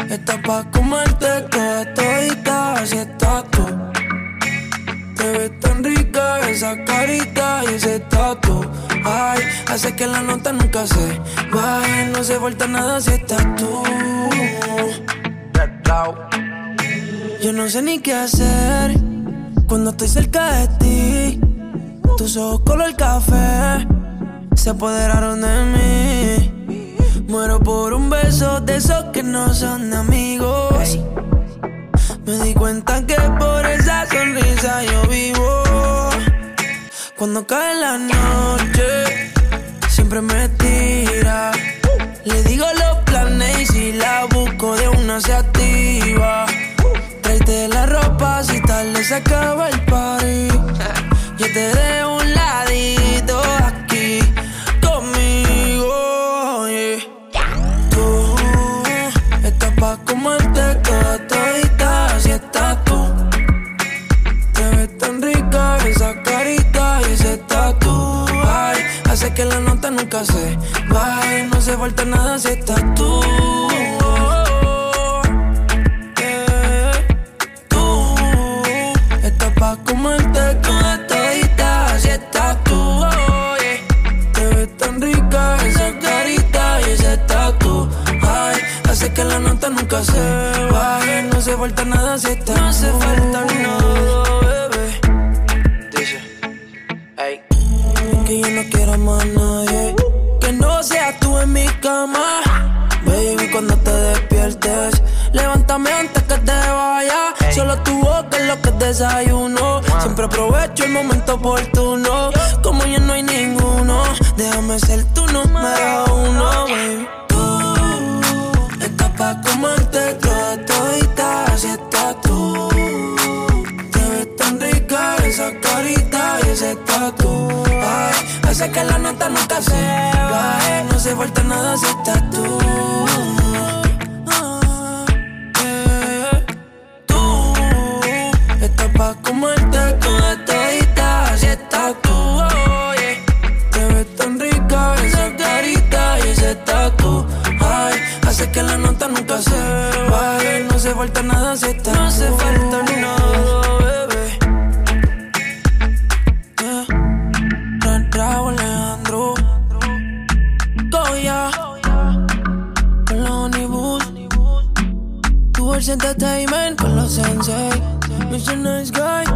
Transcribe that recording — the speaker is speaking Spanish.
Está pa' comerte toda todita, así estás tú. Te ves tan rica esa carita y ese tatu. Ay, hace que la nota nunca se baje. No se falta nada si estás tú. Yo no sé ni qué hacer cuando estoy cerca de ti. Tus ojos color café se apoderaron de mí. Muero por un beso de esos que no son de amigos. Me di cuenta que por esa sonrisa yo vivo. Cuando cae la noche, siempre me tira. Le digo los planes y si la busco de una se activa. Tráete la ropa si tarde se acaba el party. Yo te dejo un ladito aquí conmigo, yeah. Tú estás pa' comerte toda todita, así estás tú. Te ves tan rica esa carita y ese tatu. Ay, hace que la nota nunca se baje. No se falta nada si estás tú. Tú estás pa' comerte toda todita, así estás tú. Oh, yeah. Te ves tan rica esa carita y ese tatu. Ay, hace que la nota nunca se baje. No se falta nada si estás tú. No se falta nada, bebé. Dice, hey. Es que yo no quiero más nadie que no seas tú en mi cama. Baby, cuando te despiertes, levántame antes que te vaya. Solo tu boca es lo que desayuno. Siempre aprovecho el momento oportuno. Como ya no hay ninguno, déjame ser tu número uno, baby. Tú estás pa' comerte toda todita, así estás tú. Te ves tan rica esa carita y ese tatu. Ay, hace que la nota nunca se baje. No se falta nada si estás tú. Tú estás pa' comerte toda todita, así estás tú. Oh, yeah. Te ves tan rica esa carita y ese tatu. Ay, hace que la nota nunca se baje. No se falta nada si estás tú. No se falta nada, bebé. Raúl Alejandro Goya con los Honeyboos, Tours Entertainment con los Sensei, Mr. Nice Guy.